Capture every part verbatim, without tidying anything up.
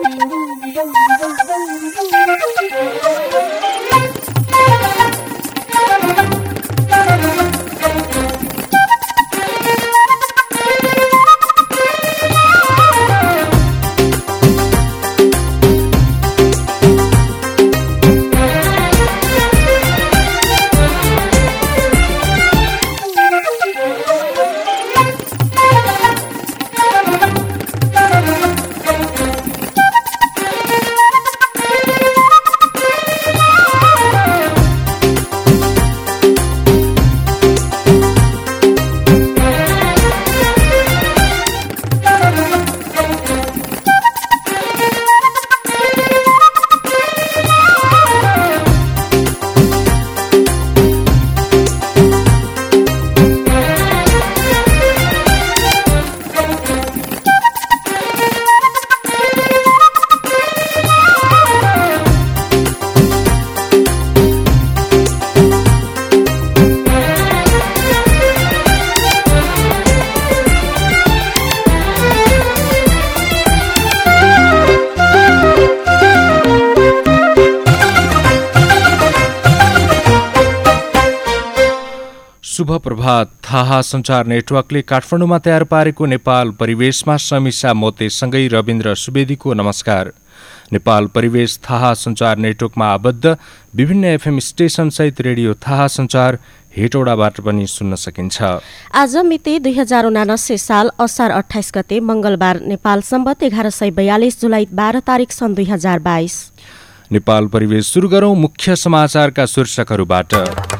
शुभ प्रभात। थाहा संचार नेटवर्कले काठमाडौँमा तयार पारेको नेपाल परिवेशमा समीक्षा मोतेसँगै रविन्द्र सुवेदीको नमस्कार। नेपाल परिवेश थाहा संचार नेटवर्कमा आबद्ध विभिन्न एफएम स्टेशनसहित रेडियो थाहा संचार हेटौडाबाट पनि सुन्न सकिन्छ। आज मिति दुई हजार उनासी साल असार अठाइस गते मंगलबार, नेपाल सम्बत एघार सय बयालिस जुलाई बाह्र तारिक सन् दुई हजार बाइस। नेपाल परिवेश सुरु गरौं मुख्य समाचारका शीर्षकहरूबाट।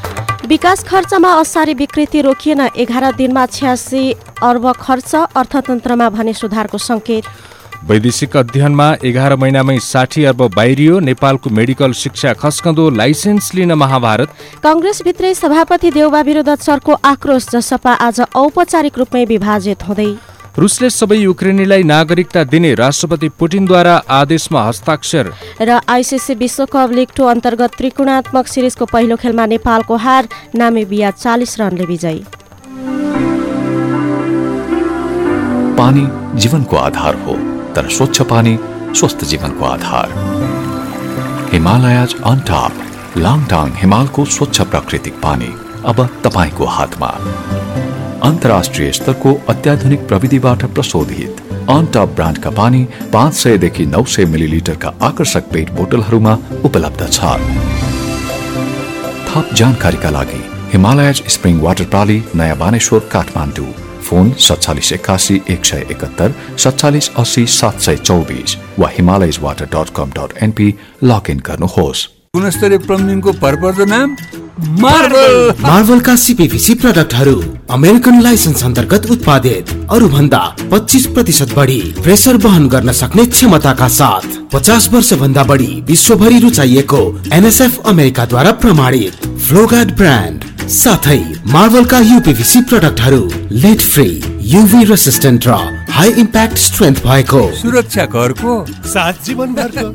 विकास खर्चमा असारी विकृति रोकिएन, एघार दिनमा छ्यासी अर्ब खर्च, अर्थतन्त्रमा भने सुधारको संकेत। वैदेशिक अध्ययनमा एघार महिनामै साठी अर्ब बाहिरियो, नेपालको मेडिकल शिक्षा खस्कँदो, लाइसेन्स लिन महाभारत। कांग्रेसभित्रै सभापति देउबा विरुद्ध चर्को आक्रोश, जसपा आज औपचारिक रूपमै विभाजित हुँदै। रुसले सबै युक्रेनीलाई नागरिकता दिने राष्ट्रपति पुटिनद्वारा आदेशमा हस्ताक्षर। र आइसिसी विश्वकप लिग टू अन्तर्गत त्रिकोणात्मक सिरिजको पहिलो खेलमा नेपालको हार, नामिबिया चालीस रनले विजयी। पानी जीवनको आधार हो, तर स्वच्छ पानी स्वस्थ जीवनको आधार। हिमालयज अन टप लाङटाङ हिमालको स्वच्छ प्राकृतिक पानी अब तपाईको हातमा। अन्तर्राष्ट्रिय स्तरको अत्याधुनिक प्रविधिबाट प्रशोधित अन टप ब्रान्डका पानी पाँच सय देखि नौ सय मिलिलिटरका आकर्षक पेट बोतलहरूमा उपलब्ध छ। थप जानकारीका लागि हिमालयज स्प्रिङ वाटर प्राली, नयाँ बानेश्वर, काठमाडौँ। फोन सत्तालिस एकासी एक सय एकहत्तर सत्तालिस अस्सी सात सय चौबिस वा Himalayas water dot com dot NP login गर्नुहोस्। गुणस्तरीय प्लम्बिङको भरपर्दो नाम मार्बल। मार्बलका सीपीवीसी प्रोडक्टहरू अमेरिकन लाइसेन्स अन्तर्गत उत्पादित, अरू भन्दा पच्चीस प्रतिशत बढी प्रेसर वहन गर्न सक्ने क्षमताका साथ, पचास वर्ष भन्दा बढी विश्वभरि रुचाइएको एनएसएफ अमेरिकाद्वारा प्रमाणित फ्लोगार्ड ब्रान्ड, साथै मार्बलका यूपीवीसी प्रोडक्टहरू लिड फ्री, यूभी रेसिस्टेन्ट र हाई इम्प्याक्ट स्ट्रेन्थ भएको, सुरक्षा घरको साथ जीवनभरको।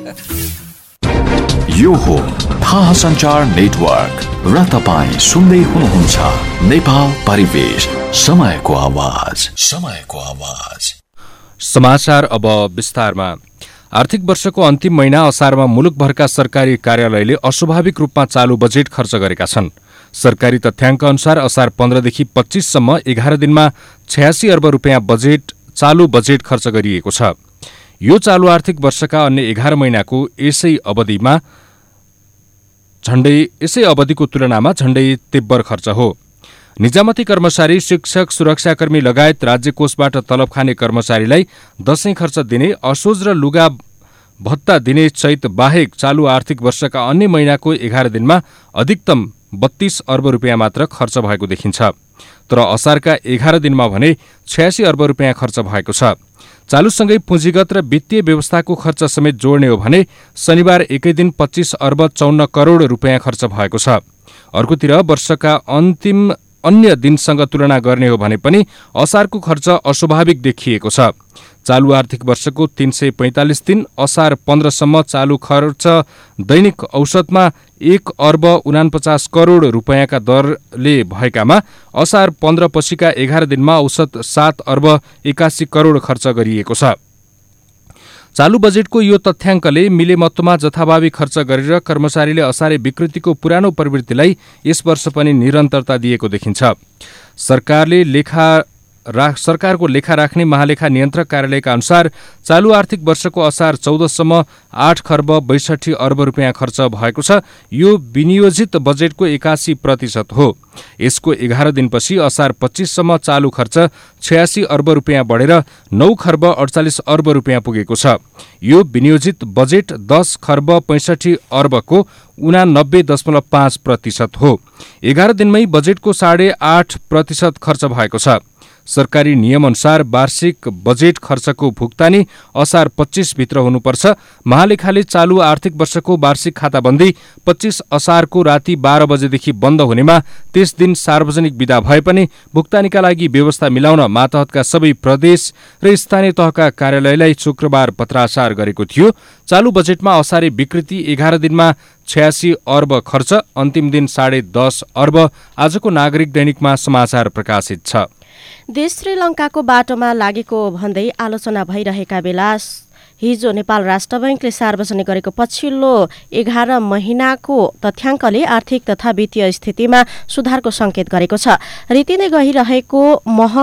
यो हो थाहा संचार नेटवर्क र तपाईं सुन्दै हुनुहुन्छ नेपाल परिवेश, समयको आवाज, समयको आवाज। समाचार अब विस्तारमा। आर्थिक वर्षको अन्तिम महिना असारमा मुलुकभरका सरकारी कार्यालयले अस्वाभाविक रूपमा चालू बजेट खर्च गरेका छन्। सरकारी तथ्याङ्क अनुसार असार पन्ध्रदेखि पच्चीससम्म एघार दिनमा छयासी अर्ब रुपियाँ बजेट चालू बजेट खर्च गरिएको छ। यो चालू आर्थिक वर्षका अन्य एघार महिनाको यसै अवधिमा झण्डै यसै अवधिको तुलनामा झण्डै तीव्र खर्च हो। निजामती कर्मचारी, शिक्षक, सुरक्षाकर्मी लगायत राज्य कोषबाट तलब खाने कर्मचारीलाई दशैं खर्च दिने, असोज र लुगा भत्ता दिने चैत बाहेक चालू आर्थिक वर्षका अन्य महिनाको एघार दिनमा अधिकतम बत्तीस अर्ब रुपियाँ मात्र खर्च भएको देखिन्छ। तर असारका एघार दिनमा भने छयासी अर्ब रुपियाँ खर्च भएको छ। चालूसँगै पुँजीगत र वित्तीय व्यवस्थाको खर्च समेत जोड्ने हो भने शनिबार एकै दिन पच्चीस अर्ब चौन्न करोड रुपियाँ खर्च भएको छ। अर्कोतिर वर्षका अन्तिम अन्य दिनसँग तुलना गर्ने हो भने पनि असारको खर्च अस्वाभाविक देखिएको छ। चालू आर्थिक वर्षको तीन सय पैंतालिस दिन असार पन्ध्रसम्म चालू खर्च दैनिक औसतमा एक अर्ब उनापचास करोड रुपियाँका दरले भएकामा असार पन्ध्र पछिका एघार दिनमा औसत सात अर्ब एकासी करोड खर्च गरिएको छ। चालू बजेटको यो तथ्याङ्कले मिलेमत्तोमा जथाभावी खर्च गरेर कर्मचारीले असारे विकृतिको पुरानो प्रवृत्तिलाई यस वर्ष पनि निरन्तरता दिएको देखिन्छ। सरकारले लेखा रा सरकारको लेखा राख्ने महालेखा नियन्त्रक कार्यालयका अनुसार चालू आर्थिक वर्षको असार चौधसम्म आठ खर्ब बैसठी अर्ब रुपियाँ खर्च भएको छ। यो विनियोजित बजेटको एकासी प्रतिशत हो। यसको एघार दिनपछि असार पच्चीससम्म चालू खर्च छयासी अर्ब रुपियाँ बढेर नौ खर्ब अडचालिस अर्ब रुपियाँ पुगेको छ। यो विनियोजित बजेट दस खर्ब पैंसठी अर्बको उनानब्बे दशमलव पाँच प्रतिशत हो। एघार दिनमै बजेटको साढे आठ प्रतिशत खर्च भएको छ। सरकारी नियमअनुसार वार्षिक बजेट खर्चको भुक्तानी असार पच्चीस भित्र हुनुपर्छ। महालेखाले चालू आर्थिक वर्षको वार्षिक खाताबन्दी पच्चीस असारको राति बाह्र बजेदेखि बन्द हुनेमा त्यस दिन सार्वजनिक विदा भए पनि भुक्तानीका लागि व्यवस्था मिलाउन मातहतका सबै प्रदेश र स्थानीय तहका कार्यालयलाई शुक्रबार पत्राचार गरेको थियो। चालू बजेटमा असारे विकृति एघार दिनमा छयासी अर्ब खर्च, अन्तिम दिन साढे दस अर्ब। आजको नागरिक दैनिकमा समाचार प्रकाशित छ। देश श्रीलङ्काको बाटोमा लागेको भन्दै आलोचना भइरहेका बेला हिजो नेपाल राष्ट्र बैंकले सार्वजनिक गरेको पछिल्लो एघार महिनाको तथ्याङ्कले आर्थिक तथा वित्तीय स्थितिमा सुधारको संकेत गरेको छ। रीतिले गइरहेको मह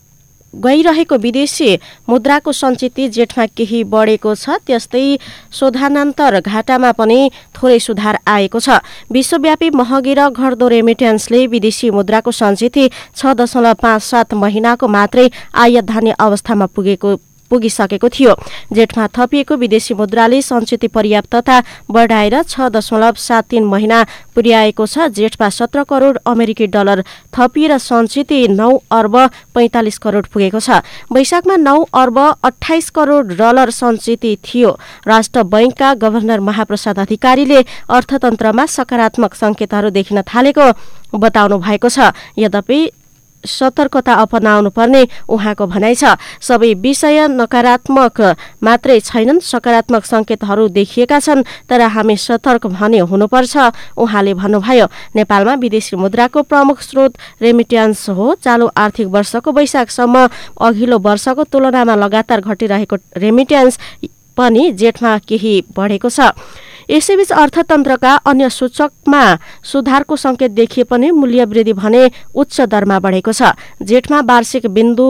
गइरहेको विदेशी मुद्राको सञ्चित जेठमा केही बढेको छ। त्यस्तै शोधानन्तर घाटामा पनि थोरै सुधार आएको छ। विश्वव्यापी महँगी र घट्दो रेमिट्यान्सले विदेशी मुद्राको सञ्चित छ दशमलव पाँच सात महिनाको मात्रै आयात धान्य अवस्थामा पुगेको पुगिसकेको थियो। जेठमा थपिएको विदेशी मुद्राले सञ्चित पर्याप्तता बढाएर छ दशमलव सात तीन महिना पुर्याएको छ। जेठमा सत्र करोड अमेरिकी डलर थपिएर सञ्चित नौ अर्ब पैंतालिस करोड पुगेको छ। वैशाखमा नौ अर्ब अठाइस करोड डलर सञ्चित थियो। राष्ट्र बैंकका गभर्नर महाप्रसाद अधिकारीले अर्थतन्त्रमा सकारात्मक संकेतहरू देखिन थालेको बताउनु भएको छ। यद्यपि सतर्कता अपनाउनु पर्ने उहाँको भनाइ छ। सबै विषय नकारात्मक मात्रै छैनन्, सकारात्मक संकेतहरू देखिएका छन्, तर हामी सतर्क भने हुनुपर्छ उहाँले भन्नुभयो। नेपालमा विदेशी मुद्राको प्रमुख स्रोत रेमिट्यान्स हो। चालू आर्थिक वर्षको वैशाखसम्म अघिल्लो वर्षको तुलनामा लगातार घटिरहेको रेमिट्यान्स पनि जेठमा केही बढेको छ। यसैबीच अर्थतन्त्रका अन्य सूचकमा सुधारको संकेत देखिए पनि मूल्य वृद्धि भने उच्च दरमा बढेको छ। जेठमा वार्षिक बिन्दु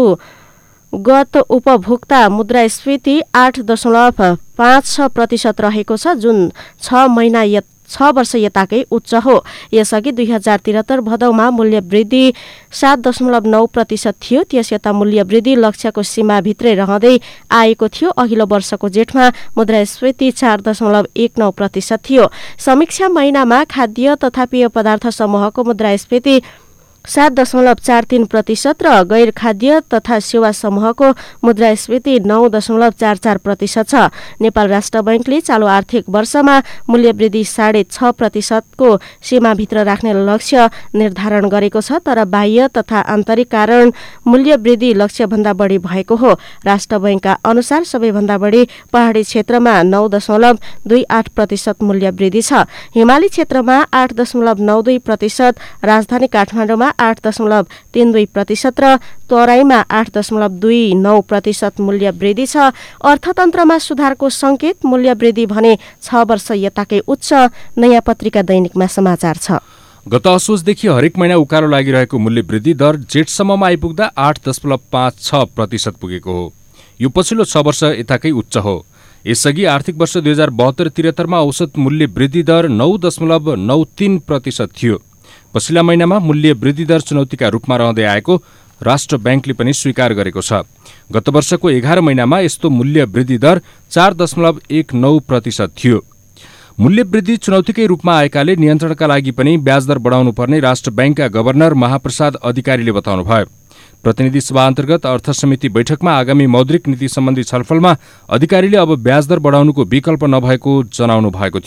गत उपभोक्ता मुद्रास्फीति आठ दशमलव पाँच छ प्रतिशत रहेको छ, जुन छ महिना छ वर्ष यताकै उच्च हो। यसअघि दुई हजार त्रिहत्तर भदौमा मूल्य वृद्धि सात दशमलव नौ प्रतिशत थियो। त्यस यता मूल्य वृद्धि लक्ष्यको सीमाभित्रै रहँदै आएको थियो। अघिल्लो वर्षको जेठमा मुद्रास्फीति चार दशमलव एक नौ प्रतिशत थियो। समीक्षा महिनामा खाद्य तथा पेय पदार्थ समूहको मुद्रास्फीति सात दशमलव चार तीन प्रतिशत र गैर खाद्य तथा सेवा समूहको मुद्रास्फीति नौ दशमलव चार चार प्रतिशत छ। नेपाल राष्ट्र बैंकले चालू आर्थिक वर्षमा मूल्य वृद्धि साढे छ प्रतिशतको सीमाभित्र राख्ने लक्ष्य निर्धारण गरेको छ, तर बाह्य तथा आन्तरिक कारण मूल्य वृद्धि लक्ष्यभन्दा बढी भएको हो। राष्ट्र बैंकका अनुसार सबैभन्दा बढी पहाडी क्षेत्रमा नौ दशमलव दुई आठ प्रतिशत मूल्य वृद्धि छ। हिमाली क्षेत्रमा आठ दशमलव नौ दुई प्रतिशत, राजधानी काठमाडौँमा आठ दशमलव तीन दुई प्रतिशत र तराईमा आठ दशमलव दुई नौ प्रतिशत मूल्य वृद्धि छ। अर्थतन्त्रमा सुधारको संकेत, मूल्य वृद्धि भने छ वर्ष यताकै उच्च। नयाँ पत्रिका दैनिकमा समाचार छ। गत असोजदेखि हरेक महिना उकालो लागिरहेको मूल्य वृद्धि दर जेठसम्ममा आइपुग्दा आठ दशमलव पाँच छ प्रतिशत पुगेको हो। यो पछिल्लो छ वर्ष यताकै उच्च हो। यसअघि आर्थिक वर्ष दुई हजार बहत्तर त्रिहत्तरमा औसत मूल्य वृद्धि दर नौ दशमलव नौ तीन प्रतिशत थियो। पछिल्ला महिनामा मूल्य वृद्धि दर चुनौतीका रूपमा रहँदै आएको राष्ट्र बैंकले पनि स्वीकार गरेको छ। गत वर्षको एघार महिनामा यस्तो मूल्य वृद्धि दर चार दशमलव एक नौ प्रतिशत थियो। मूल्य वृद्धि चुनौतीकै रूपमा आएकाले नियन्त्रणका लागि पनि ब्याज दर बढाउनु पर्ने राष्ट्र बैंकका गभर्नर महाप्रसाद अधिकारीले बताउनुभयो। प्रतिनिधि सभा अन्तर्गत अर्थ समिति बैठकमा आगामी मौद्रिक नीति सम्बन्धी छलफलमा अधिकारीले अब ब्याज दर बढाउनुको विकल्प नभएको जनाउनु भएको थियो।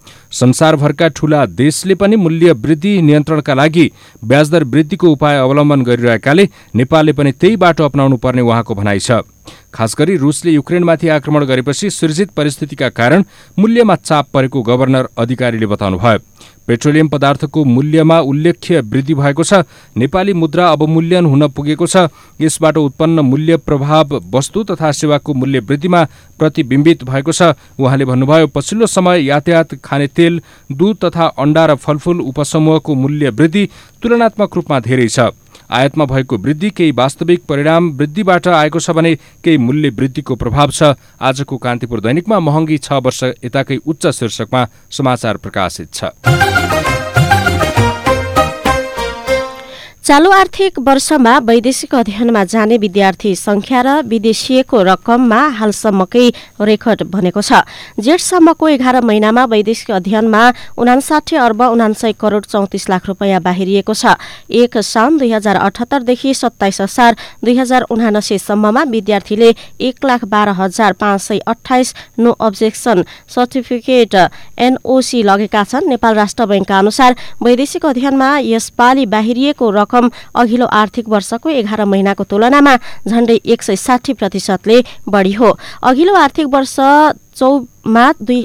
संसारभरका ठूला देशले पनि मूल्य वृद्धि नियन्त्रणका लागि ब्याजदर वृद्धिको उपाय अवलम्बन गरिरहेकाले नेपालले पनि त्यही बाटो अपनाउनु पर्ने उहाँको भनाइ छ। खास गरी रुसले युक्रेनमाथि आक्रमण गरेपछि सृजित परिस्थितिका कारण मूल्यमा चाप परेको गभर्नर अधिकारीले बताउनुभयो। पेट्रोलियम पदार्थको मूल्यमा उल्लेख्य वृद्धि भएको छ। नेपाली मुद्रा अवमूल्यन हुन पुगेको छ। यसबाट उत्पन्न मूल्य प्रभाव वस्तु तथा सेवाको मूल्य वृद्धिमा प्रतिबिम्बित भएको छ। उहाँले भन्नुभयो, पछिल्लो समय यातायात, खाने तेल, दूध तथा अण्डा र फलफूल उपसमूहको मूल्य वृद्धि तुलनात्मक रूपमा धेरै छ। आयातमा भएको वृद्धि केही वास्तविक परिणाम वृद्धिबाट आएको छ भने केही मूल्य वृद्धिको प्रभाव छ। आजको कान्तिपुर दैनिकमा महँगी छ वर्ष यताकै उच्च शीर्षकमा समाचार प्रकाशित छ। चालू आर्थिक वर्षमा वैदेशिक अध्ययनमा जाने विद्यार्थी संख्या र विदेशिएको रकममा हालसम्मकै रेकर्ड बनेको छ। जेठसम्मको एघार महिनामा वैदेशिक अध्ययनमा उनासाठी अर्ब उनासय करोड चौतिस लाख रुपियाँ बाहिरिएको छ। एक साउन दुई हजार अठहत्तरदेखि सत्ताइस असार दुई हजार उनासीसम्ममा विद्यार्थीले एक लाख बाह्र हजार पाँच सय अठाइस नो अब्जेक्सन सर्टिफिकेट एनओसी लगेका छन्। नेपाल राष्ट्र बैंकका अनुसार वैदेशिक अध्ययनमा यसपालि बाहिरिएको रकम अघिल्लो आर्थिक वर्षको एघार महिनाको तुलनामा झण्डै एक सय साठी प्रतिशतले बढी हो। अघिल्लो आर्थिक वर्ष चौमा दुई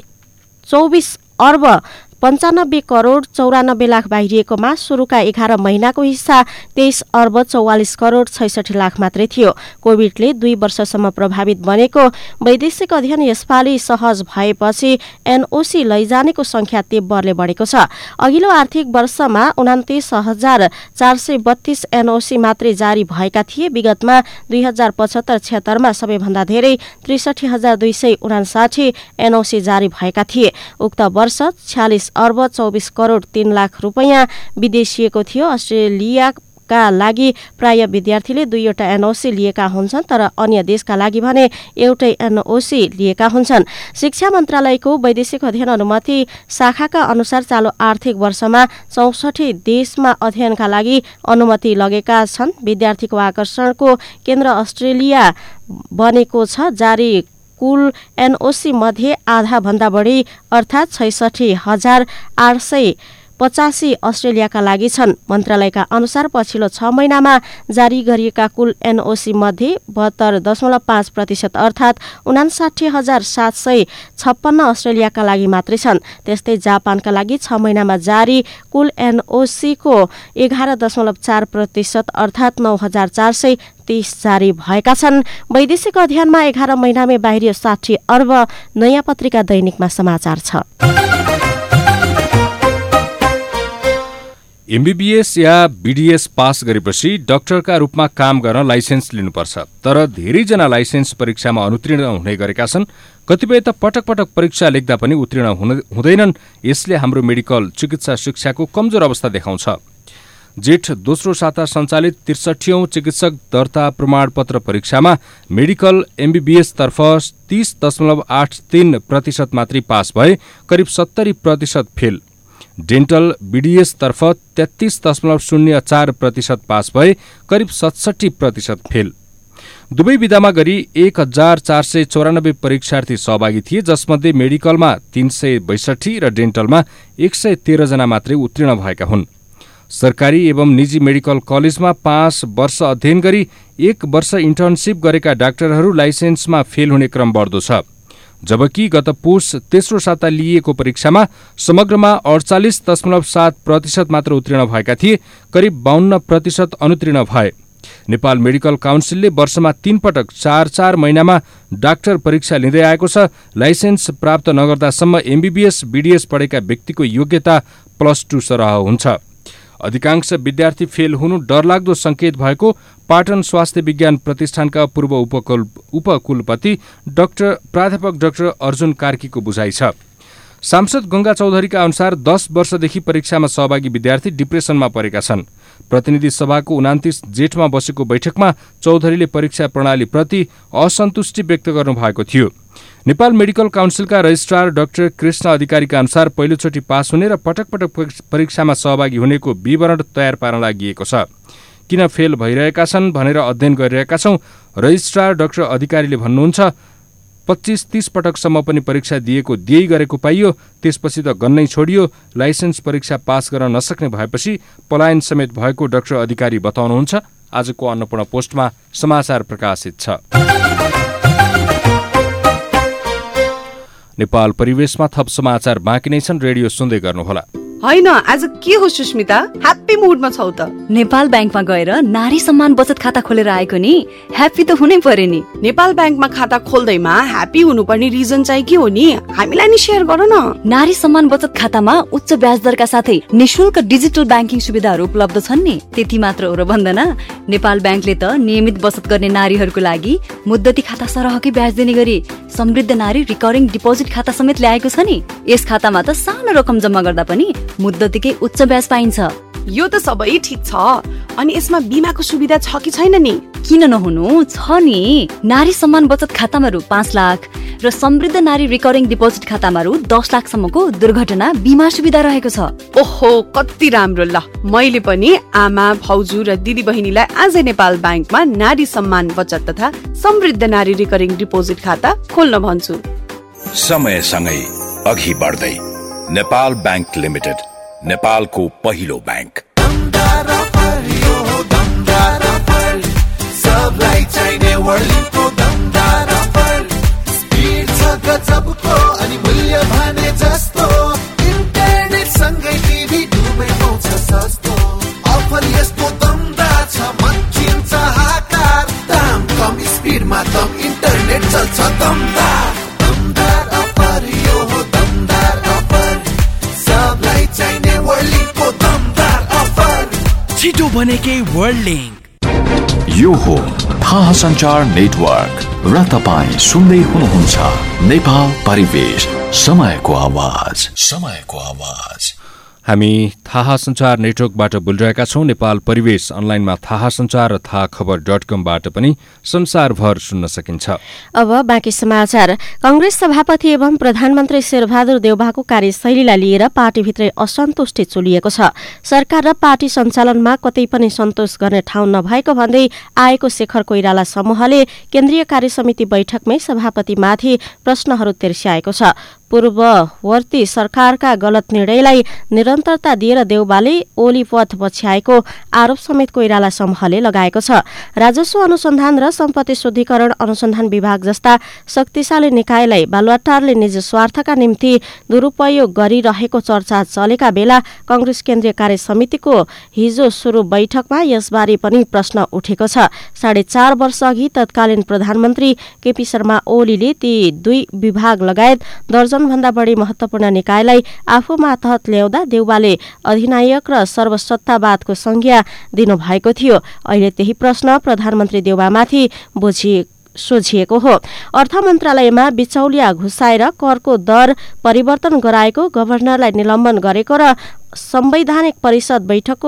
चौबिस अर्ब पन्चानब्बे करोड चौरानब्बे लाख बाहिरिएकोमा सुरुका एघार महिनाको हिस्सा तेइस अर्ब चौवालिस करोड छैसठी लाख मात्रै थियो। कोभिडले दुई वर्षसम्म प्रभावित बनेको वैदेशिक अध्ययन यसपालि सहज भएपछि एनओसी लैजानेको संख्या तीव्रले बढेको छ। अघिल्लो आर्थिक वर्षमा उनातिस हजार चार सय बत्तीस एनओसी मात्रै जारी भएका थिए। विगतमा दुई हजार पचहत्तर छिहत्तरमा सबैभन्दा धेरै त्रिसठी हजार दुई सय उनासाठी एनओसी जारी भएका थिए। उक्त वर्ष छ्यालिस अर्ब चौबिस करोड तीन लाख रुपियाँ विदेशिएको थियो। अस्ट्रेलियाका लागि प्राय विद्यार्थीले दुईवटा एनओसी लिएका हुन्छन्, तर अन्य देशका लागि भने एउटै एनओसी लिएका हुन्छन्। शिक्षा मन्त्रालयको वैदेशिक अध्ययन अनुमति शाखाका अनुसार चालू आर्थिक वर्षमा चौसठी देशमा अध्ययनका लागि अनुमति लगेका छन्। विद्यार्थीको आकर्षणको केन्द्र अस्ट्रेलिया बनेको छ। जारी कुल एनओसी मध्ये आधा भन्दा बढी अर्थात् छैसठी हजार आठ सय पचासी अस्ट्रेलियाका लागि छन्। मन्त्रालयका अनुसार पछिल्लो छ महिनामा जारी गरिएका कुल एनओसी मध्ये बहत्तर दशमलव पाँच प्रतिशत अर्थात् उनासाठी हजार सात सय छप्पन्न अस्ट्रेलियाका लागि मात्रै छन्। त्यस्तै जापानका लागि छ महिनामा जारी कुल एनओसीको एघार दशमलव चार प्रतिशत अर्थात् नौ हजार चार सय तीस जारी भएका छन्। वैदेशिक अध्ययनमा एघार महिनामै बाहिरियो साठी अर्ब। नयाँ पत्रिका दैनिकमा समाचार छ। एमबीबीएस या बीडीएस पास गरेपछि डाक्टरका रूपमा काम गर्न लाइसेन्स लिनुपर्छ, तर धेरैजना लाइसेन्स परीक्षामा अनुत्तीर्ण हुने गरेका छन्। कतिपय त पटक पटक परीक्षा लेख्दा पनि उत्तीर्ण हुँदैनन्। यसले हाम्रो मेडिकल चिकित्सा शिक्षाको कमजोर अवस्था देखाउँछ। जेठ दोस्रो साता सञ्चालित त्रिसठीऔं चिकित्सक दर्ता प्रमाणपत्र परीक्षामा मेडिकल एमबीबीएस तर्फ तीस दशमलव आठ तीन प्रतिशत मात्रै पास भए, करिब सत्तरी प्रतिशत फेल। डेन्टल बीडीएस तर्फ तेत्तीस दशमलव शून्य चार प्रतिशत पास भए, करिब सतसठी प्रतिशत फेल। दुवै विधामा गरी एक हजार चार सय चौरानब्बे परीक्षार्थी सहभागी थिए, जसमध्ये मेडिकलमा तीन सय बैसठी र डेन्टलमा एक सय तेह्र जना मात्रै उत्तीर्ण भएका हुन्। सरकारी एवं निजी मेडिकल कलेजमा पाँच वर्ष अध्ययन गरी एक वर्ष इन्टर्नसिप गरेका डाक्टरहरू लाइसेन्समा फेल हुने क्रम बढ्दो छ। जबकि गत पुस तेस्रो साता लिइएको परीक्षामा समग्रमा अडचालिस दशमलव सात प्रतिशत मात्र उत्तीर्ण भएका थिए, करिब बाहन्न प्रतिशत अनुत्तीर्ण भए। नेपाल मेडिकल काउन्सिलले वर्षमा तीन पटक चार चार महिनामा डाक्टर परीक्षा लिँदै आएको छ। लाइसेन्स प्राप्त नगर्दासम्म एमबीबीएस बीडीएस पढेका व्यक्तिको योग्यता प्लस टू सरह हुन्छ। अधिकांश विद्यार्थी फेल हुनु डरलाग्दो संकेत भएको पाटन स्वास्थ्य विज्ञान प्रतिष्ठानका पूर्व उपकुल उपकुलपति डाक्टर प्राध्यापक डाक्टर अर्जुन कार्कीको बुझाइ छ। सांसद गंगा चौधरीका अनुसार दस वर्षदेखि परीक्षामा सहभागी विद्यार्थी डिप्रेसनमा परेका छन्। प्रतिनिधि सभाको उनातिस जेठमा बसेको बैठकमा चौधरीले परीक्षा प्रणालीप्रति असन्तुष्टि व्यक्त गर्नुभएको थियो। नेपाल मेडिकल काउन्सिलका रजिस्ट्रार डाक्टर कृष्ण अधिकारीका अनुसार पहिलोचोटि पास हुने र पटक पटक परीक्षामा सहभागी हुनेको विवरण तयार पार्न लागि छ। किन फेल भइरहेका छन् भनेर अध्ययन गरिरहेका छौं। रजिस्ट्रार डाक्टर अधिकारीले भन्नुहुन्छ, पच्चीस तीस पटकसम्म पनि परीक्षा दिएको दिएै गरेको पाइयो। त्यसपछि त गन्नै छोडियो। लाइसेन्स परीक्षा पास गर्न नसक्ने भएपछि पलायन समेत भएको डाक्टर अधिकारी बताउनुहुन्छ। आजको अन्नपूर्ण पोस्टमा समाचार प्रकाशित छ। नेपाल परिवेशमा थप समाचार बाँकी नै छन्। रेडियो सुन्दै गर्नुहोला। हैन, आज के हो सुस्मिता, ह्याप्पी मुडमा छौ त? नेपाल ब्याङ्कमा गएर नारी सम्मान बचत खाता खोलेर आएको नि। ह्याप्पी त हुनै पर्यो नि। नेपाल ब्याङ्कमा खाता खोल्दैमा ह्याप्पी हुनुपर्ने रिजन चाहिँ के हो नि? हामीलाई नि शेयर गर न। नारी सम्मान बचत खातामा उच्च ब्याज दरका साथै निशुल्क डिजिटल ब्याङ्किङ सुविधाहरू उपलब्ध छन् नि। त्यति मात्र हो र भन्दैन, नेपाल ब्याङ्कले त नियमित बचत गर्ने नारीहरूको लागि मुद्दती खाता सरहकै ब्याज दिने गरी समृद्ध नारी रिकरिङ डिपोजिट खाता समेत ल्याएको छ नि। यस खातामा त सानो रकम जम्मा गर्दा पनि मुद्दतीकै उच्च ब्याज पाइन्छ। यो त सबै ठिक छ, अनि यसमा बिमाको सुविधा छ कि छैन नि? किन नहुनु, छ नि। नारी सम्मान बचत खातामा रु पाँच लाख र समृद्ध नारी रिकरिङ डिपोजिट खातामा रु दस लाखसम्मको दुर्घटना बिमा सुविधा रहेको छ। ओहो, कति राम्रो। ल, मैले पनि आमा, भाउजू र दिदी बहिनीलाई आजै नेपाल ब्याङ्कमा नारी सम्मान बचत तथा समृद्ध नारी रिकरिङ डिपोजिट खाता खोल्न भन्छु। समयसँगै अघि बढ्दै नेपाल ब्याङ्क लिमिटेड, नेपालको पहिलो ब्याङ्क। सबलाई चाहिने वर्ल्डको दमदार अफर, स्पिड छ गजबको अनि मूल्य भने जस्तो, इन्टरनेट सँगै टिभी दुवै पाउँछ सस्तो। अफर यस्तो दमदार छ मचिन्छ हाकार, दाम कम स्पिडमा दम इन्टरनेट चल्छ दमदार। दमदार अफर, यो हो दमदार अफर, सबलाई चाहिने वर्ल्डको दमदार अफर, छिटो बनेकै वर्ल्ड। यो हो थाहा सञ्चार नेटवर्क र तपाईँ सुन्दै हुनुहुन्छ नेपाल परिवेश, समयको आवाज, समयको आवाज। हामी थाहा सञ्चार नेटवर्कबाट बोलिरहेका छौं। नेपाल परिवेश अनलाइनमा थाहा सञ्चार र थाहा खबर डट कमबाट पनि संसारभर सुन्न सकिन्छ। अब बाँकी समाचार। कंग्रेस सभापति एवं प्रधानमन्त्री शेरबहादुर देउवाको कार्यशैलीलाई लिएर पार्टीभित्रै असन्तुष्टि चुलिएको छ। सरकार र पार्टी सञ्चालनमा कतै पनि सन्तोष गर्ने ठाउँ नभएको भन्दै आएको शेखर कोइराला समूहले केन्द्रीय कार्यसमिति बैठकमै सभापतिमाथि प्रश्नहरू तिर्स्याएको छ। पूर्ववर्ती सरकारका गलत निर्णयलाई निरन्तरता दिएर देउवाले ओली पथ पछ्याएको आरोप समेत कोइराला समूहले लगाएको छ। राजस्व अनुसन्धान र सम्पत्ति शुद्धिकरण अनुसन्धान विभाग जस्ता शक्तिशाली निकायलाई बालुवाटारले निज स्वार्थका निम्ति दुरूपयोग गरिरहेको चर्चा चलेका बेला कंग्रेस केन्द्रीय कार्य समितिको हिजो सुरु बैठकमा यसबारे पनि प्रश्न उठेको छ। साढे चार वर्ष अघि तत्कालीन प्रधानमन्त्री केपी शर्मा ओलीले ती दुई विभाग लगायत दर्जन भन्दा बढी महत्वपूर्ण निकायलाई आफू मातहत ल्याउँदा देउवाले अधिनायक र सर्वसत्तावादको संज्ञा दिनुभएको थियो। अहिले त्यही प्रश्न प्रधानमन्त्री देउवामाथि बुझिए सोझिएको हो। अर्थ मन्त्रालयमा बिचौलिया घुसाएर करको दर परिवर्तन गराएको, गभर्नरलाई निलम्बन गरेको र संवैधानिक परिषद बैठकको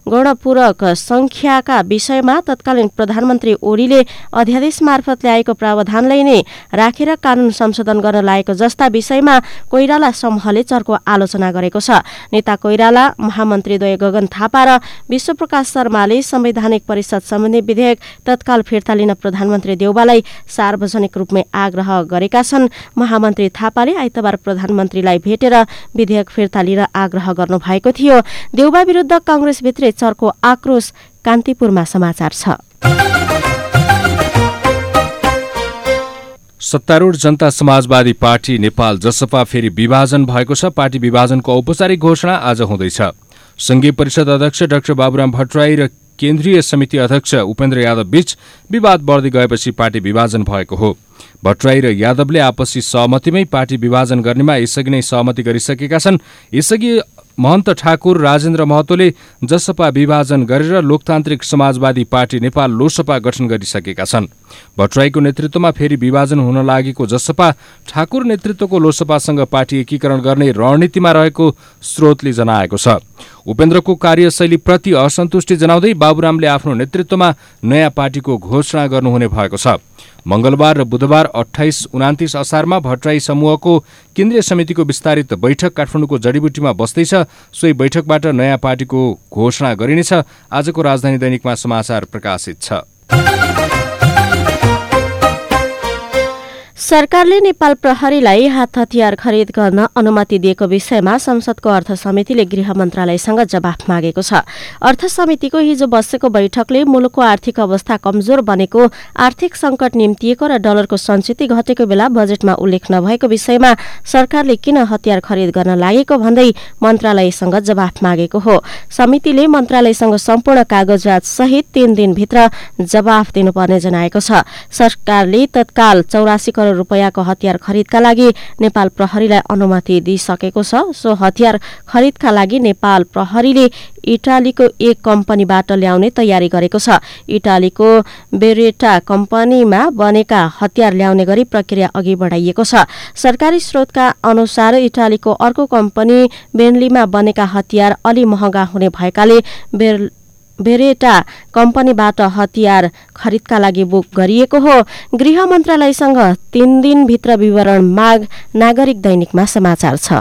गणपूरक संख्याका विषयमा तत्कालीन प्रधानमन्त्री ओलीले अध्यादेश मार्फत ल्याएको प्रावधानलाई नै राखेर कानून संशोधन गर्न लागेको जस्ता विषयमा कोइराला समूहले चर्को आलोचना गरेको छ। नेता कोइराला, महामन्त्रीद्वय गगन थापा र विश्वप्रकाश शर्माले संवैधानिक परिषद सम्बन्धी विधेयक तत्काल फिर्ता लिन प्रधानमन्त्री देउवालाई सार्वजनिक रूपमै आग्रह गरेका छन्। महामन्त्री थापाले आइतबार प्रधानमन्त्रीलाई भेटेर विधेयक फिर्ता लिन आग्रह गर्नु भएको थियो। देउवा विरुद्ध कंग्रेसभित्रै चर्को आक्रोश। कान्तिपुरमा समाचार छ। सत्तारूढ जनता समाजवादी पार्टी नेपाल जसपा फेरि विभाजन भएको छ। पार्टी विभाजनको औपचारिक घोषणा आज हुँदैछ। संघीय परिषद अध्यक्ष डाक्टर बाबुराम भट्टराई र केन्द्रीय समिति अध्यक्ष उपेन्द्र यादव बीच विवाद बढ्दै गएपछि पार्टी विभाजन भएको हो। भट्टराई र यादवले आपसी सहमतिमै पार्टी विभाजन गर्नेमा यसअघि नै सहमति गरिसकेका छन्। यसअघि महन्त ठाकुर, राजेन्द्र महतोले जसपा विभाजन गरेर लोकतान्त्रिक समाजवादी पार्टी नेपाल लोसपा गठन गरिसकेका छन्। भट्टराईको नेतृत्वमा फेरि विभाजन हुन लागेको जसपा ठाकुर नेतृत्वको लोसपासँग पार्टी एकीकरण गर्ने रणनीतिमा रहेको स्रोतले जनाएको छ। उपेन्द्रको कार्यशैलीप्रति असन्तुष्टि जनाउँदै बाबुरामले आफ्नो नेतृत्वमा नयाँ पार्टीको घोषणा गर्नुहुने भएको छ। मंगलबार र बुधबार अठाइस उनातिस असारमा भट्टराई समूहको केन्द्रीय समितिको विस्तारित बैठक काठमाडौँको जडीबुटीमा बस्दैछ। सोही बैठकबाट नयाँ पार्टीको घोषणा गरिनेछ। आजको राजधानी दैनिकमा समाचार प्रकाशित छ। सरकारले नेपाल प्रहरीलाई हात हतियार खरिद गर्न अनुमति दिएको विषयमा संसदको अर्थ समितिले गृह मन्त्रालयसँग जवाफ मागेको छ। अर्थ समितिको हिजो बसेको बैठकले मुलुकको आर्थिक अवस्था कमजोर बनेको, आर्थिक संकट निम्तिएको र डलरको सञ्चित घटेको बेला बजेटमा उल्लेख नभएको विषयमा सरकारले किन हतियार खरिद गर्न लागेको भन्दै मन्त्रालयसँग जवाफ मागेको हो। समितिले मन्त्रालयसँग सम्पूर्ण कागजात सहित तीन दिनभित्र जवाफ दिनुपर्ने जनाएको छ। सरकारले तत्काल चौरासी करोड रुपैयाँको हतियार खरिदका लागि नेपाल प्रहरीलाई अनुमति दिइसकेको छ। सो हतियार खरिदका लागि नेपाल प्रहरीले इटालीको एक कम्पनीबाट ल्याउने तयारी गरेको छ। इटालीको बेरेटा कम्पनीमा बनेका हतियार ल्याउने गरी प्रक्रिया अघि बढाइएको छ। सरकारी स्रोतका अनुसार इटालीको अर्को कम्पनी बेन्लीमा बनेका हतियार अलि महँगा हुने भएकाले बेर बेरेटा कम्पनीबाट हतियार खरिदका लागि बुक गरिएको हो। गृह मन्त्रालयसँग तीन दिनभित्र विवरण माग नागरिक दैनिकमा समाचार छ।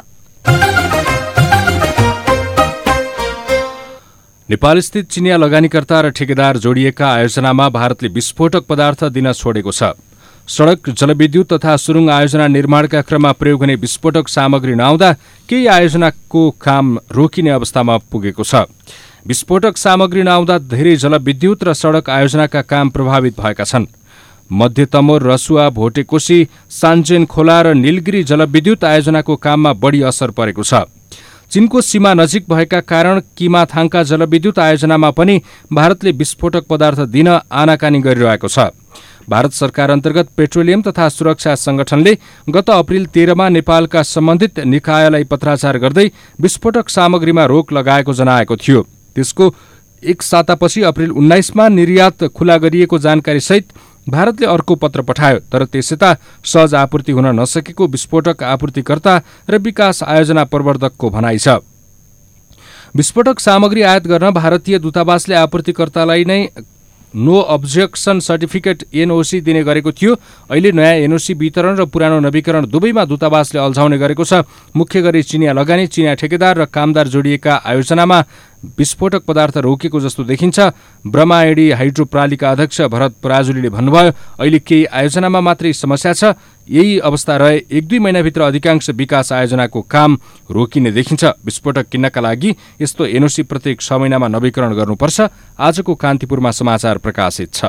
नेपालस्थित चिनिया लगानीकर्ता र ठेकेदार जोडिएका आयोजनामा भारतले विस्फोटक पदार्थ दिन छोडेको छ। सड़क, जलविद्युत तथा सुरुङ आयोजना निर्माणका क्रममा प्रयोग हुने विस्फोटक सामग्री नआउँदा केही आयोजनाको काम रोकिने अवस्थामा पुगेको छ। विस्फोटक सामग्री नआउँदा धेरै जलविद्युत र सड़क आयोजनाका काम प्रभावित भएका छन्। मध्य तमोर, रसुवा, भोटेकोशी, सान्जेन खोला र नीलगिरी जलविद्युत आयोजनाको काममा बढी असर परेको छ। चीनको सीमा नजिक भएका कारण किमाथाङका जलविद्युत आयोजनामा पनि भारतले विस्फोटक पदार्थ दिन आनाकानी गरिरहेको छ। भारत सरकार अन्तर्गत पेट्रोलियम तथा सुरक्षा संगठनले गत अप्रिल तेह्रमा नेपालका सम्बन्धित निकायलाई पत्राचार गर्दै विस्फोटक सामग्रीमा रोक लगाएको जनाएको थियो। त्यसको एक सातापछि अप्रिल उन्नाइसमा निर्यात खुला गरिएको जानकारीसहित भारतले अर्को पत्र पठायो। तर त्यसयता सहज आपूर्ति हुन नसकेको विस्फोटक आपूर्तिकर्ता र विकास आयोजना प्रवर्धकको भनाइ छ। विस्फोटक सामग्री आयात गर्न भारतीय दूतावासले आपूर्तिकर्तालाई नै नो अब्जेक्सन सर्टिफिकेट एनओसी दिने गरेको थियो। अहिले नयाँ एनओसी वितरण र पुरानो नवीकरण दुवैमा दूतावासले अल्झाउने गरेको छ। मुख्य गरी चिनिया लगानी, चिनिया ठेकेदार र कामदार जोडिएका आयोजनामा विस्फोटक पदार्थ रोकेको जस्तो देखिन्छ। ब्रह्माएडी हाइड्रो प्रालीका अध्यक्ष भरत पराजुलीले भन्नुभयो, अहिले केही आयोजनामा मात्रै समस्या छ। यही अवस्था रहे एक दुई महिनाभित्र अधिकांश विकास आयोजनाको काम रोकिने देखिन्छ। विस्फोटक किन्नका लागि यस्तो एनओसी प्रत्येक छ महिनामा नवीकरण गर्नुपर्छ। आजको कान्तिपुरमा समाचार प्रकाशित छ।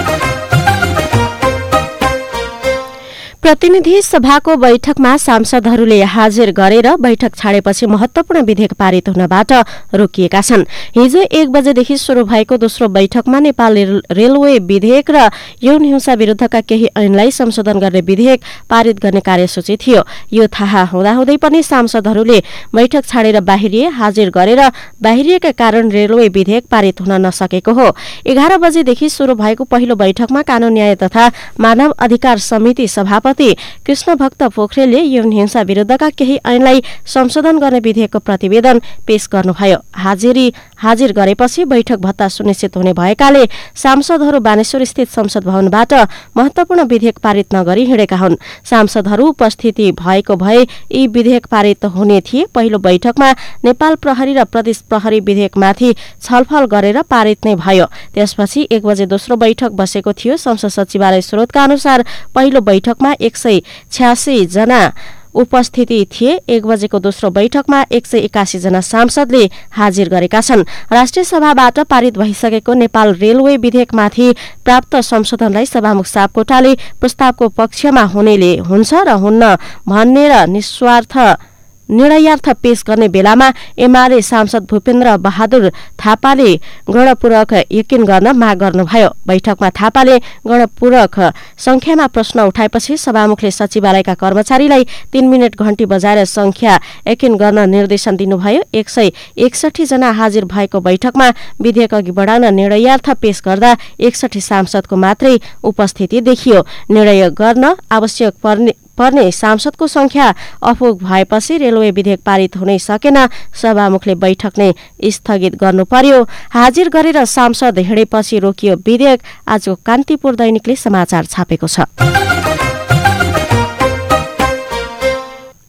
प्रतिनिधि सभाको बैठकमा सांसदहरूले हाजिर गरेर बैठक छाडेपछि महत्वपूर्ण विधेयक पारित हुनबाट रोकिएका छन्। हिजो एक बजेदेखि शुरू भएको दोस्रो बैठकमा नेपाल रेलवे विधेयक र यौन हिंसा विरुद्धका केही ऐनलाई संशोधन गर्ने विधेयक पारित गर्ने कार्यसूची थियो। यो थाहा हुँदाहुँदै पनि सांसदहरूले बैठक छाडेर बाहिरिए। हाजिर गरेर बाहिरिएका कारण रेलवे विधेयक पारित हुन नसकेको हो। एघार बजेदेखि शुरू भएको पहिलो बैठकमा कानून न्याय तथा मानव अधिकार समिति सभापति कृष्ण भक्त पोखरेलले यौन हिंसा विरुद्धका केही ऐनलाई संशोधन गर्ने विधेयकको प्रतिवेदन पेश गर्नुभयो। हाजिरी हाजिर गरेपछि बैठक भत्ता सुनिश्चित हुने भएकाले सांसदहरू बानेश्वर स्थित संसद भवनबाट महत्वपूर्ण विधेयक पारित नगरी हिँडेका हुन्। सांसदहरू उपस्थिति भएको भए यी विधेयक पारित हुने थिए। पहिलो बैठकमा नेपाल प्रहरी र प्रदेश प्रहरी विधेयकमाथि छलफल गरेर पारित नै भयो। त्यसपछि एक बजे दोस्रो बैठक बसेको थियो। संसद सचिवालय स्रोतका अनुसार पहिलो बैठकमा एक सय छ्यासी जना उपस्थिति थिए। एक बजेको दोस्रो बैठकमा एक सय एकासी जना सांसदले हाजिर गरेका छन्। राष्ट्रिय सभाबाट पारित भइसकेको नेपाल रेलवे विधेयकमाथि प्राप्त संशोधनलाई सभामुख सापकोटाले प्रस्तावको पक्षमा हुनेले हुन्छ र हुन्न भन्ने र निस्वार्थ निर्णयार्थ पेश गर्ने बेलामा एमाले सांसद भूपेन्द्र बहादुर थापाले गणपूरक यकिन गर्न माग गर्नुभयो। बैठकमा थापाले गणपूरक संख्यामा प्रश्न उठाएपछि सभामुखले सचिवालयका कर्मचारीलाई तीन मिनट घण्टी बजाएर संख्या यकिन गर्न निर्देशन दिनुभयो। एक सय एकसठी जना हाजिर भएको बैठकमा विधेयक अघि बढाउन निर्णयार्थ पेश गर्दा एकसठी सांसदको मात्रै उपस्थिति देखियो। निर्णय गर्न आवश्यक पर्ने पर्ने सांसदको संख्या अपुग भएपछि रेलवे विधेयक पारित हुनै सकेन। सभामुखले बैठक नै स्थगित गर्नु पर्यो। हाजिर गरेर सांसद हिँडेपछि रोकियो विधेयक। आजको कान्तिपुर दैनिकले समाचार छापेको छ।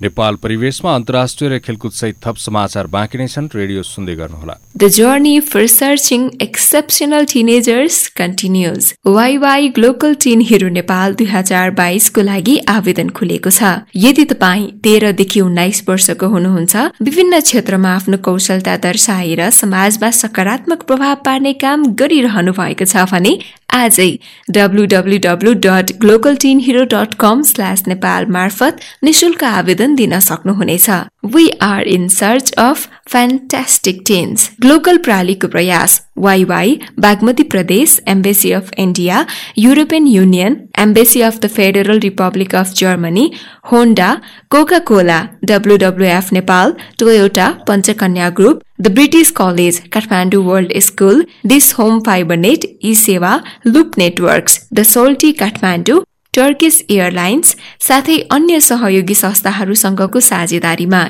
नेपाल परिवेशमा अन्तर्राष्ट्रिय र खेलकुद सहित थप समाचार बाँकी नै छन्। रेडियो सुन्दै गर्नुहोला। The journey for searching exceptional teenagers continues. Y Y global teen hero Nepal दुई हजार बाइसको लागि आवेदन खुलेको छ। यदि तपाईँ तेह्रदेखि उन्नाइस वर्षको हुनुहुन्छ, विभिन्न क्षेत्रमा आफ्नो कौशलता दर्शाएर समाजमा सकारात्मक प्रभाव पार्ने काम गरिरहनु भएको छ भने आजै W W W dot global teen hero dot com slash Nepal मार्फत निशुल्क आवेदन दिन सक्नुहुनेछ। We are in search of fantastic teens. Global प्रालीको प्रयास Y Y, Bagmati Pradesh, embassy of India, European Union, embassy of the Federal Republic of Germany, Honda, Coca Cola, W W F Nepal, Toyota, Panchakanya group, the British College, Kathmandu world school, dish home fibernet, e Sewa, Loop networks, the Soaltee Kathmandu, Turkish Airlines साथै अन्य सहयोगी संस्थाहरूसँगको साझेदारीमा।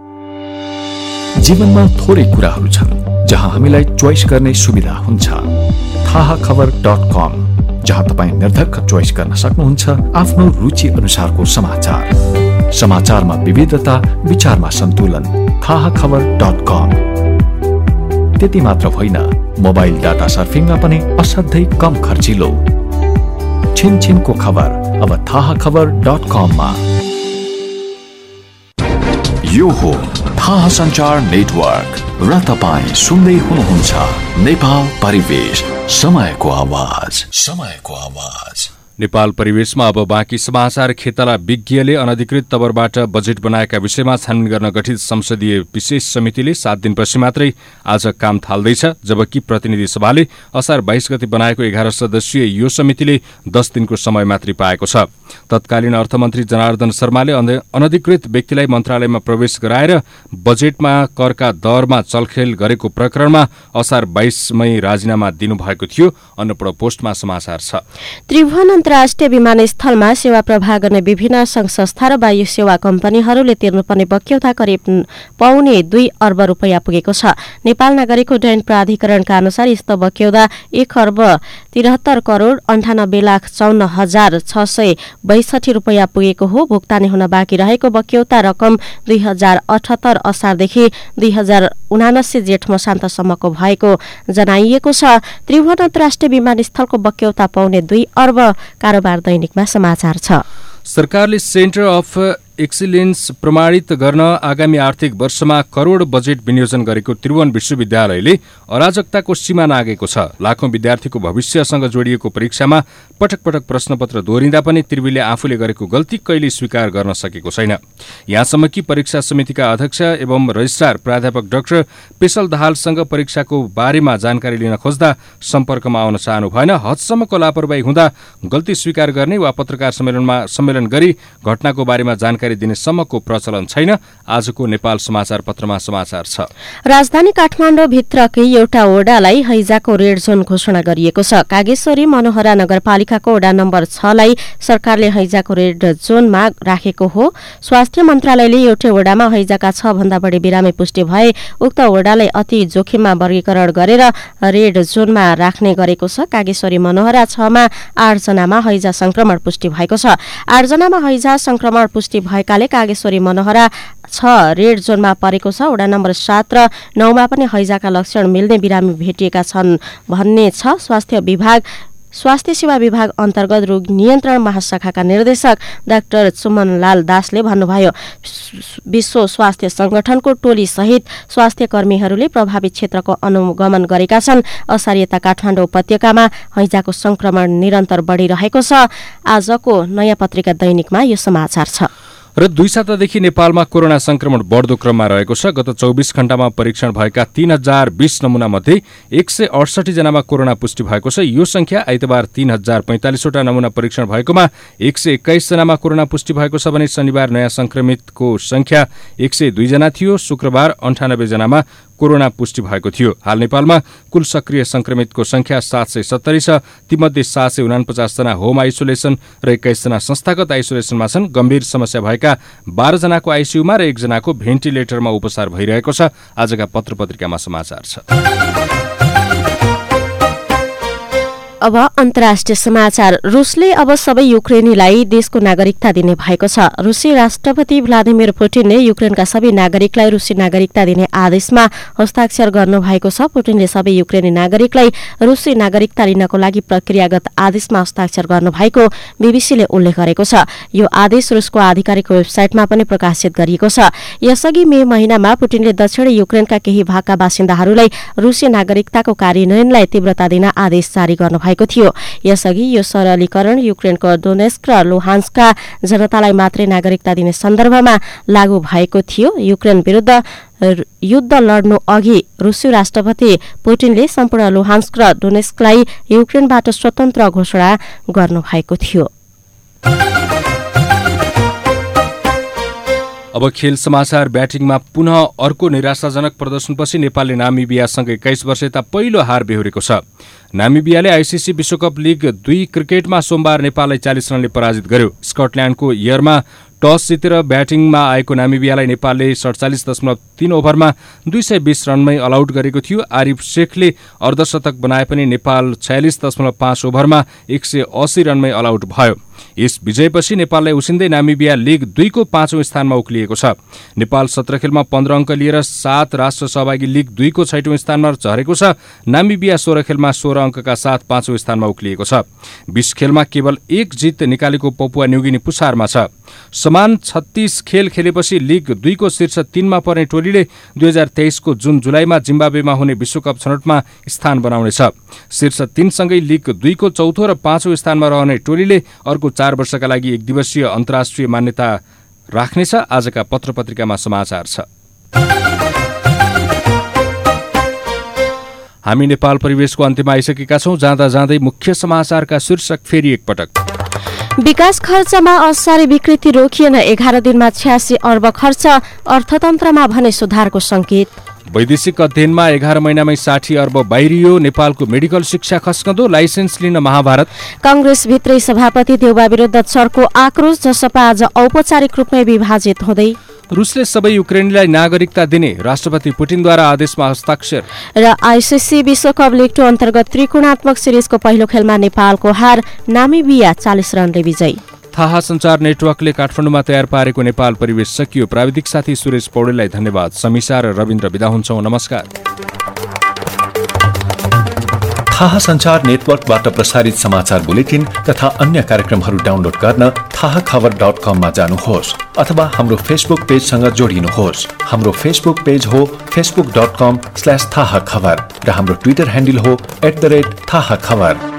जीवनमा थोरै कुराहरू छन् जहाँ हामीलाई choice गर्ने सुविधा हुन्छ। थाहा खबर डट कम, जहाँ तपाईँ निर्धक्क चोइस गर्न सक्नुहुन्छ आफ्नो रुचि अनुसारको समाचार। समाचारमा विविधता, विचारमा सन्तुलन। थाहा खबर डट कम। त्यति मात्र होइन, मोबाइल डाटा सर्फिङमा पनि असाध्यै कम खर्चिलो। छिनछिनको खबर अब थाहा खबर डट कममा। यो हो थाहा सञ्चार नेटवर्क र तपाईँ सुन्दै हुनुहुन्छ नेपाल परिवेश, समयको आवाज, समयको आवाज। नेपाल परिवेशमा अब बाँकी समाचार। खेताला विज्ञले अनधिकृत तवरबाट बजेट बनाएका विषयमा छानबिन गर्न गठित संसदीय विशेष समितिले सात दिनपछि मात्रै आज काम थाल्दैछ, जबकि प्रतिनिधि सभाले असार बाइस गते बनाएको एघार सदस्यीय यो समितिले दस दिनको समय मात्रै पाएको छ। तत्कालीन अर्थमन्त्री जनार्दन शर्माले अनधिकृत व्यक्तिलाई मन्त्रालयमा प्रवेश गराएर बजेटमा करका दरमा चलखेल गरेको प्रकरणमा असार बाइसमै राजीनामा दिनुभएको थियो। अन्नपूर्ण पोस्टमा समाचार छ। त्रिभुवन अन्तर्राष्ट्रिय विमानस्थलमा सेवा प्रवाह गर्ने विभिन्न संघ संस्था र वायु सेवा कम्पनीहरूले तिर्नुपर्ने बक्यौता करिब पाउने दुई अर्ब रुपियाँ पुगेको छ। नेपाल नागरिक उड्डयन प्राधिकरणका अनुसार यस्तो बक्यौता एक अर्ब तिहत्तर करोड अन्ठानब्बे लाख चौन्न हजार छ सय बैसठी रुपियाँ पुगेको हो। भुक्तानी हुन बाँकी रहेको बक्यौता रकम दुई हजार अठहत्तर असारदेखि दुई हजार उनासी जेठ मसान्तसम्मको भएको जनाइएको छ। त्रिभुवन अन्तर्राष्ट्रिय विमानस्थलको बक्यौता पाउने दुई अर्ब कारोबार दैनिकमा समाचार छ। सरकारले सेन्टर अफ एक्सिलेन्स प्रमाणित गर्न आगामी आर्थिक वर्षमा करोड बजेट विनियोजन गरेको त्रिभुवन विश्वविद्यालयले अराजकताको सीमा नागेको छ। लाखौं विद्यार्थीको भविष्यसँग जोडिएको परीक्षामा पटक पटक प्रश्नपत्र दोहोरिँदा पनि त्रिवीले आफूले गरेको गल्ती कहिले स्वीकार गर्न सकेको छैन। यहाँसम्म कि परीक्षा समितिका अध्यक्ष एवं रजिस्ट्रार प्राध्यापक डाक्टर पेशल दाहालसँग परीक्षाको बारेमा जानकारी लिन खोज्दा सम्पर्कमा आउन चाहनु भएन। हदसम्मको लापरवाही हुँदा गल्ती स्वीकार गर्ने वा पत्रकार सम्मेलनमा सम्मेलन गरी घटनाको बारेमा जानकारी दिने सम्मको प्रचलन छैन। आजको नेपाल समाचार पत्रमा समाचार छ। राजधानी काठमाडौँ भित्रकै एउटा वडालाई हैजाको रेड जोन घोषणा गरिएको छ। कागेश्वरी मनोहरा नगरपालिकाको वडा नम्बर छ लाई सरकारले हैजाको रेड जोनमा राखेको हो। स्वास्थ्य मन्त्रालयले एउटै वडामा हैजाका छ भन्दा बढी बिरामी पुष्टि भए उक्त वडालाई अति जोखिममा वर्गीकरण गरेर रेड जोनमा राख्ने गरेको छ। कागेश्वरी मनोहरा छ मा आठ जनामा हैजा संक्रमण पुष्टि भएको छ। आठ जनामा हैजा संक्रमण पुष्टि भएकाले कागेश्वरी मनोहरा छ रेड जोनमा परेको छ। वडा नम्बर सात र नौमा पनि हैजाका लक्षण मिल्ने बिरामी भेटिएका छन् भन्ने छ। स्वास्थ्य विभाग स्वास्थ्य सेवा विभाग अन्तर्गत रोग नियन्त्रण महाशाखाका निर्देशक डाक्टर चुमनलाल दासले भन्नुभयो, विश्व स्वास्थ्य संगठनको टोली सहित स्वास्थ्य कर्मीहरूले प्रभावित क्षेत्रको अनुगमन गरेका छन्। असार यता काठमाडौँ उपत्यकामा हैजाको संक्रमण निरन्तर बढ़िरहेको छ। आजको नयाँ पत्रिका दैनिकमा यो समाचार छ। र दुई सातादेखि नेपालमा कोरोना संक्रमण बढ्दो क्रममा रहेको छ। गत चौबिस घण्टामा परीक्षण भएका तीन हजार बीस नमूना मध्ये एक सय अडसठी जनामा कोरोना पुष्टि भएको छ। यो संख्या आइतबार तीन हजार पैंतालिसवटा नमूना परीक्षण भएकोमा एक सय एक्काइस जनामा कोरोना पुष्टि भएको छ भने शनिबार नयाँ संक्रमितको संख्या एक सय दुई जना थियो। शुक्रबार अन्ठानब्बे जनामा कोरोना पुष्टि भएको थियो। हाल नेपालमा कुल सक्रिय संक्रमितको संख्या सात सय सत्तरी छ। तीमध्ये सात सय उनापचास जना होम आइसोलेसन र एक्काइस जना संस्थागत आइसोलेसनमा छन्। गम्भीर समस्या भएका बाह्र जनाको आइसियुमा र एक जनाको भेन्टिलेटरमा उपचार भइरहेको छ। आजका पत्र पत्रिकामा समाचार छ। अब अन्तर्राष्ट्रिय समाचार। रुसले अब सबै युक्रेनीलाई देशको नागरिकता दिने भएको छ। रुसी राष्ट्रपति भ्लादिमिर पुटिनले युक्रेनका सबै नागरिकलाई रुसी नागरिकता दिने आदेशमा हस्ताक्षर गर्नुभएको छ। पुटिनले सबै युक्रेनी नागरिकलाई रुसी नागरिकता लिनको लागि प्रक्रियागत आदेशमा हस्ताक्षर गर्नुभएको बीबीसीले उल्लेख गरेको छ। यो आदेश रुसको आधिकारिक वेबसाइटमा पनि प्रकाशित गरिएको छ। यसअघि मे महिनामा पुटिनले दक्षिणी युक्रेनका केही भागका बासिन्दाहरूलाई रुसी नागरिकताको कार्यान्वयनलाई तीव्रता दिन आदेश जारी गर्नुभएको थियो। यसअघि यो सरलीकरण युक्रेनको डोनेस्क र लुहान्स्कका जनतालाई मात्रै नागरिकता दिने सन्दर्भमा लागू भएको थियो। युक्रेन विरुद्ध युद्ध लड्नु अघि रुसी राष्ट्रपति पुटिनले सम्पूर्ण लुहान्स्क र डोनेस्कलाई युक्रेनबाट स्वतन्त्र घोषणा गर्नुभएको थियो। अब खेल समाचार। ब्याटिङमा पुनः अर्को निराशाजनक प्रदर्शनपछि नेपालले नामिबियासँग एक्काइस वर्ष यता पहिलो हार बेहोरेको छ। नामिबियाले आइसिसी विश्वकप लिग दुई क्रिकेटमा सोमबार नेपाललाई चालिस रनले पराजित गर्यो। स्कटल्याण्डको इयरमा टस जितेर ब्याटिङमा आएको नामिबियालाई नेपालले सडचालिस दशमलव तीन ओभरमा दुई सय बीस रनमै अलआउट गरेको थियो। आरिफ शेखले अर्धशतक बनाए पनि नेपाल छयालिस दशमलव पाँच ओभरमा एक सय अस्सी रनमै अलआउट भयो। यस विजयपछि नेपाललाई उसिन्दै नामिबिया लिग दुईको पाँचौं स्थानमा उक्लिएको छ। नेपाल सत्र खेलमा पन्ध्र अङ्क लिएर सात राष्ट्र सहभागी लिग दुईको छैटौं स्थानमा झरेको छ। नामिबिया सोह्र खेलमा सोह्र अङ्कका साथ पाँचौं स्थानमा उक्लिएको छ। बीस खेलमा केवल एक जित निकालेको पपुवा न्युगिनी पुसारमा छ। समान छत्तीस खेल खेलेपछि लिग दुईको शीर्ष तीनमा पर्ने टोलीले दुई हजार तेइसको जुन जुलाईमा जिम्बाब्वेमा हुने विश्वकप छनौटमा स्थान बनाउनेछ। शीर्ष तीनसँगै लिग दुईको चौथो र पाँचौं स्थानमा रहने टोलीले अर्को चार वर्षका लागि एक दिवसीय अन्तर्राष्ट्रिय मान्यता राख्नेछ। आजका पत्र पत्रिकामा समाचार छ। हामी नेपाल परिवेशको अन्त्यमा आइसकेका छौं। जाँदा जाँदै मुख्य समाचारका शीर्षक फेरि एकपटक। विकास खर्चमा असारे विकृति रोकिएन। एघार दिनमा छ्यासी अर्ब खर्च। अर्थतन्त्रमा भने सुधारको संकेत। वैदेशिक अध्ययनमा एघार महिनामै साठी अर्ब बाहिरियो। नेपालको मेडिकल शिक्षा खस्कँदो। लाइसेन्स लिन महाभारत। कांग्रेस भित्रै सभापति देउबा विरुद्ध चर्को आक्रोश। जसपा आज औपचारिक रूपमै विभाजित हुँदै। रुसले सबै युक्रेनीलाई नागरिकता दिने राष्ट्रपति पुटिनद्वारा आदेशमा हस्ताक्षर। र आइसिसी विश्वकप लिग टू अन्तर्गत त्रिकोणात्मक सिरिजको पहिलो खेलमा नेपालको हार। नामिबिया चालिस रनले विजयी। थाहा सञ्चार नेटवर्कले काठमाडौँमा तयार पारेको नेपाल परिवेश सकियो। प्राविधिक साथी सुरेश पौडेललाई धन्यवाद। समीसा र रविन्द्र बिदा हुन्छौं। नमस्कार। थाहा सञ्चार नेटवर्कबाट प्रसारित समाचार बुलेटिन तथा अन्य कार्यक्रमहरू डाउनलोड गर्न थाहा खबर डट कममा जानुहोस् अथवा हाम्रो फेसबुक पेजसँग जोडिनुहोस्। हाम्रो फेसबुक पेज हो Facebook dot com slash Thaha Khabar र हाम्रो ट्विटर ह्यान्डल हो एट द रेट थाहा खबर।